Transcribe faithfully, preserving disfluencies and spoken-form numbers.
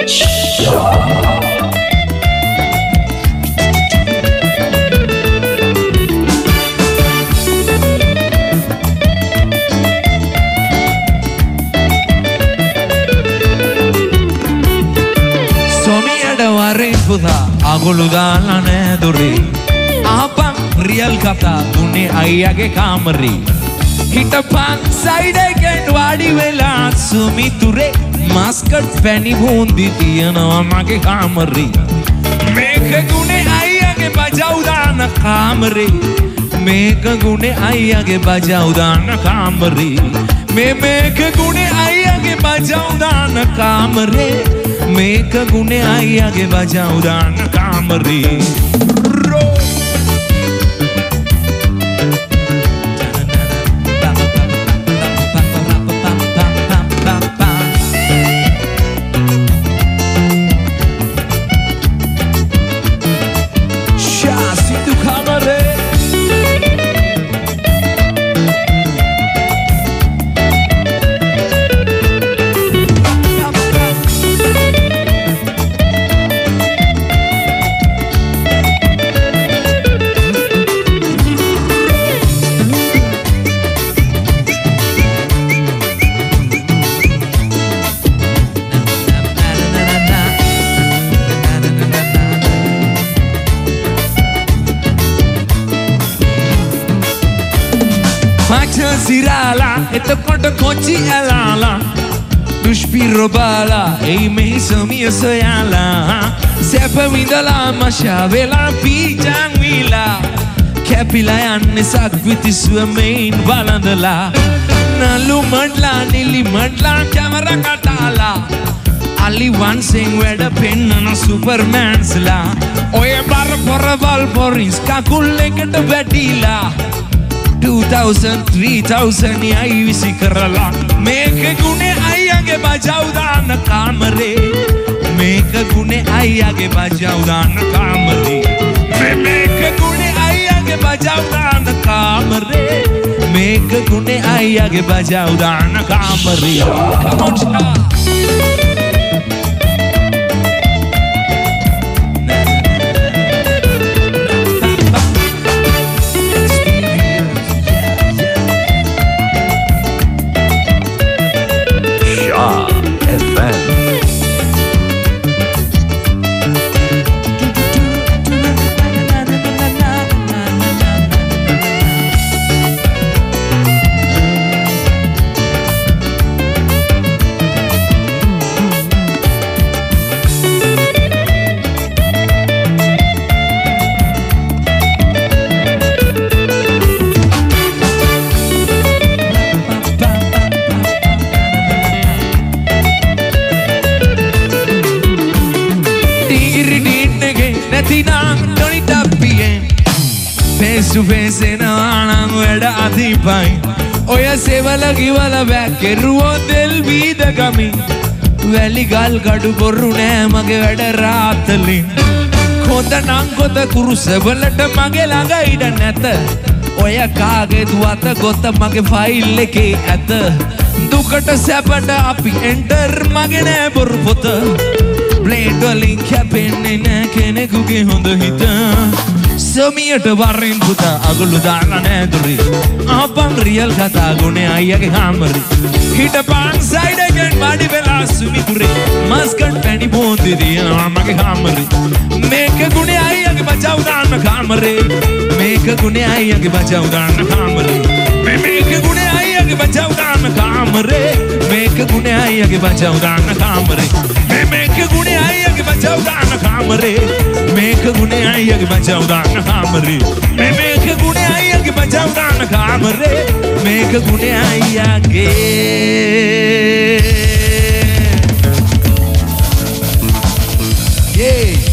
අගොලු දාලා නෑ දොරේ ආපන් රියල් කතා දුන්නේ අයියාගේ කාමරේ හිටපන් සයිඩ් එකෙන් වාඩි වෙලා සුමිතුරේ මාස්කට් පැණි බූන්දි තියනවා මගේ කාමරේ මේක ගුනේ අයියාගේ බජව් දාන කාමරේ මේක ගුනේ අයියාගේ බජව් දාන කාමරේ මේ මේක ගුනේ අයියාගේ බජව් දාන කාමරේ මේක ගුනේ අයියාගේ බජව් දාන කාමරේ Sirala, එතකොට කොචි ඇලාලා දුෂ්පිරෝ බාලා එයි මේ සමිය සොයාලා සැප විඳලා මශා වෙලා පීජන් වීලා කැපිලා යන්නේ සක්විතිස්ව මෙයින් බලඳලා නලු මඩ්ලා නිලි මඩ්ලා කැමරා කටාලා අලි වන්සෙන් වැඩ පෙන්නන සුපර්මෑන්ස්ලා ඔය බර පොරවල් පොරිස් කකුල් එකට වැටිලා two thousand three thousand යයි විසි කරලා මේක ගුනේ අයියාගේ බජව් දාන කාමරේ මේක ගුනේ අයියාගේ බජව් දාන කාමරේ මේක ගුනේ අයියාගේ බජව් දාන කාමරේ මේක ගුනේ අයියාගේ බජව් දාන කාමරේ come on face to face එනවානම් වැඩ අතිපයි ඔය සෙවල කිවල බැක්කෙරුවෝ දෙල් වීද ගමින් වැලි ගල් ගඩු බොරු නෑ මගේ වැඩ රාත්තලින් කොත නං කොත කුරුසවලට මගේ ළඟ ඉඩ නැත ඔය කාගේ දුවත ගොත මගේ ෆයිල් එකේ ඇත දුකට සැපට අපි එන්ටර් මගේ නෑ බොරු පොත බ්ලේඩ් වලින් කැපෙන්නේ නෑ කෙනෙකුගේ හොඳ හිත සමියට වරෙන් පුතා අගොලු දාලා නෑ දොරේ ආපන් රියල් කතා ගුනේ අයියාගේ කාමරේ හිටපන් සයිඩ් එකෙන් වාඩි වෙලා සුමිතුරේ මාස්කට් පැණි බෝන්දි තියනවා මගේ කාමරේ මේක ගුනේ අයියාගේ බජව් දාන කාමරේ මේක ගුනේ අයියාගේ බජව් දාන කාමරේ මේක ගුනේ අයියාගේ බජව් දාන කාමරේ මේක ගුනේ අයියාගේ බජව් දාන කාමරේ මේක ගුනේ අයියාගේ බජව් දාන කාමරේ මේක ගුනේ අයියාගේ බජව් දාන කාමරේ මේක ගුනේ අයියාගේ බජව් දාන කාමරේ මේක ගුනේ අයියාගේ yeah